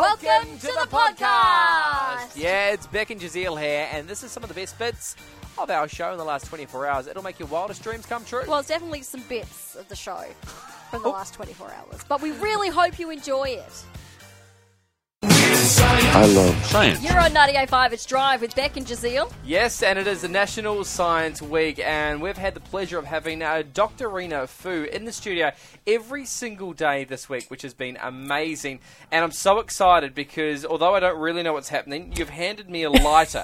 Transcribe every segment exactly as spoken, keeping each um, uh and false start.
Welcome, Welcome to, to the, the podcast. podcast. Yeah, it's Beck and Jazeel here, and this is some of the best bits of our show in the last twenty-four hours. It'll make your wildest dreams come true. Well, it's definitely some bits of the show from the last twenty-four hours, but we really hope you enjoy it. I love science. You're on ninety-eight point five, it's Drive with Beck and Jazeel. Yes, and it is the National Science Week, and we've had the pleasure of having uh, Doctor Rena Fu in the studio every single day this week, which has been amazing. And I'm so excited because, although I don't really know what's happening, you've handed me a lighter.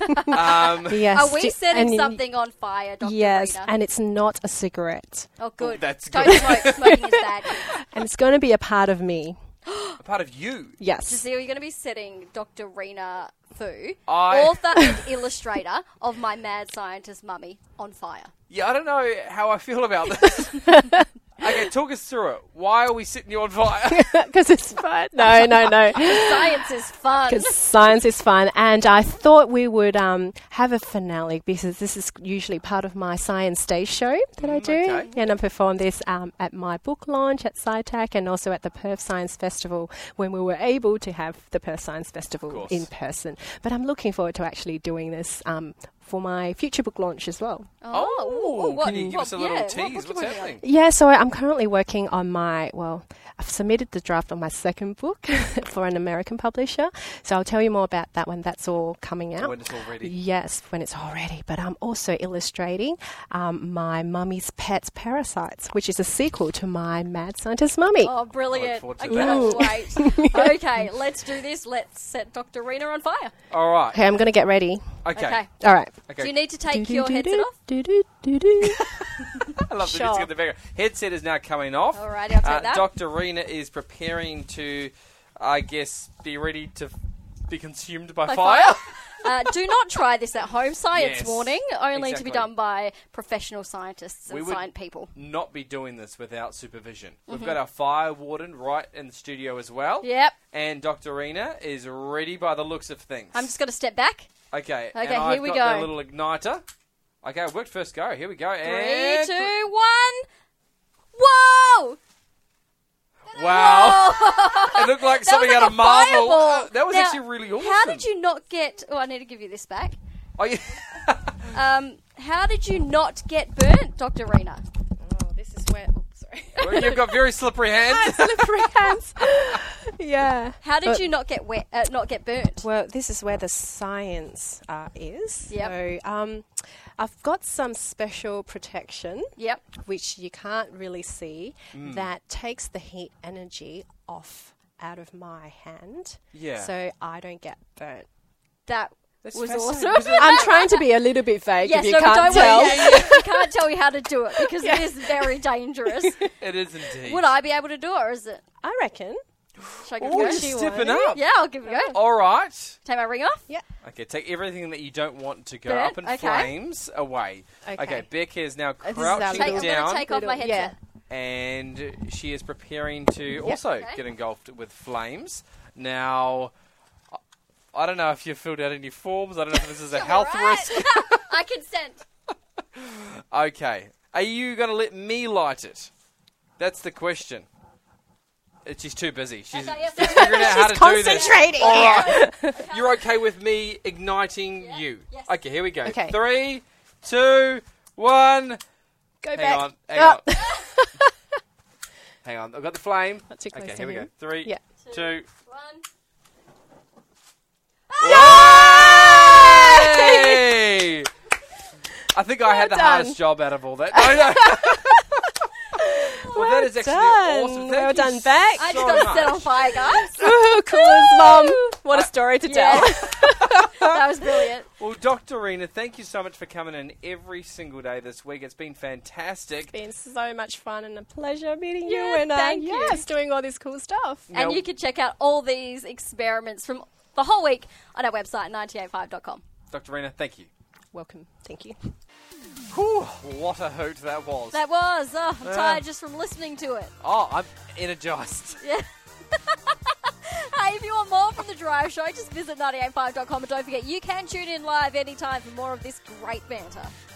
um, yes. Are we setting and something on fire, Doctor Yes, Rena? and it's not a cigarette. Oh, good. Oh, that's Don't good. smoke. Smoking is bad. And it's going to be a part of me. A part of you. Yes. Jazeel, you're going to be setting Doctor Rena Fu, I- author and illustrator of My Mad Scientist Mummy, on fire. Yeah, I don't know how I feel about this. Okay, talk us through it. Why are we setting you on fire? Because it's fun. No, no, no. Science is fun. Because science is fun. And I thought we would um, have a finale because this is usually part of my Science Day show that I do. okay. And I perform this um, at my book launch at SciTech and also at the Perth Science Festival when we were able to have the Perth Science Festival in person. But I'm looking forward to actually doing this um, for my future book launch as well. Oh, Oh, what- can you give what- us a little yeah, tease? what book What's you working on? happening? Yeah, so I'm currently working on my, well, I've submitted the draft on my second book for an American publisher. So I'll tell you more about that when that's all coming out. When it's all ready. Yes, when it's all ready. But I'm also illustrating um, my Mummy's Pets Parasites, which is a sequel to my Mad Scientist Mummy. Oh, brilliant. Look I forward to cannot wait. Okay, let's do this. Let's set Doctor Rena on fire. All right. Okay, I'm going to get ready. Okay. Okay. All right. Okay. Do you need to take your headset off? Do-do-do-do. I love the Sure. music in the background. Headset is now coming off. All right, I'll take Uh, that. Doctor Rena is preparing to, I guess, be ready to f- be consumed by, By fire. fire? Uh, do not try this at home. Science Yes, warning. Only to exactly. be done by professional scientists and We would- science people. Not be doing this without supervision. We've Mm-hmm. got our fire warden right in the studio as well. Yep. And Doctor Rena is ready by the looks of things. I'm just going to step back. Okay. Okay, and I've here we got go. the little igniter. Okay, it worked first go. Here we go. Three, and two, one. Whoa! Wow. Whoa! It looked like That something was out like of a Marvel. fireball. Uh, that was Now, actually really awesome. How did you not get... Oh, I need to give you this back. Oh, yeah. Um, how did you not get burnt, Doctor Rena? Oh, this is where... Oh, sorry. Well, you've got very slippery hands. Slippery hands. Yeah. How did But- you not get wet? Uh, not get burnt? Well, this is where the science uh, is. Yep. So um, I've got some special protection, Yep. which you can't really see, Mm. that takes the heat energy off out of my hand. Yeah. So I don't get burnt. That That's was fascinating. awesome. Was it- I'm trying to be a little bit vague Yes, if you no, but can't don't tell. worry. Yeah, yeah. We can't tell you how to do it because it is very dangerous. It is indeed. Would I be able to do it, or is it? I reckon. Should I give Oh, it you're a go? She stepping won't. up. Yeah, I'll give it a go. All right. Take my ring off. Yeah. Okay, take everything that you don't want to go Burnt, up in okay. flames away. Okay. Beck is now this is crouching our Take, I'm little- going down to take off my Little- headset. and she is preparing to also Okay. get engulfed with flames. Now, I- I don't know if you filled out any forms. I don't know if this is a health All right. risk. I consent. Okay. Are you going to let me light it? That's the question. Uh, She's too busy. She's Okay, yes, she's yes. figuring out how to She's do this. concentrating. All right. You're okay with me igniting Yeah. you? Yes. Okay, here we go. Okay. Three, two, one. Go Hang back. on. Hang Oh. on. Hang on. I've got the flame. Not too close Okay, to here we go. him. Three, Yeah. two. One. Hey! I think I had the done. hardest job out of all that. No, no. well, that is actually done. awesome. Thank Well you done, Beck. I so just got much. set on fire, guys. Ooh, cool as mum. What a story to Yeah. tell. That was brilliant. Well, Doctor Rena, thank you so much for coming in every single day this week. It's been fantastic. Been so much fun and a pleasure meeting Yeah, you and uh, thank you. yes, doing all this cool stuff. Now- And you can check out all these experiments from the whole week on our website, ninety-eight five dot com. Doctor Rena, thank you. Welcome. Thank you. Whew, what a hoot that was. That was. Oh, I'm Yeah. tired just from listening to it. Oh, I'm energised. Yeah. Hey, if you want more from The Drive Show, just visit ninety-eight five dot com and don't forget you can tune in live anytime for more of this great banter.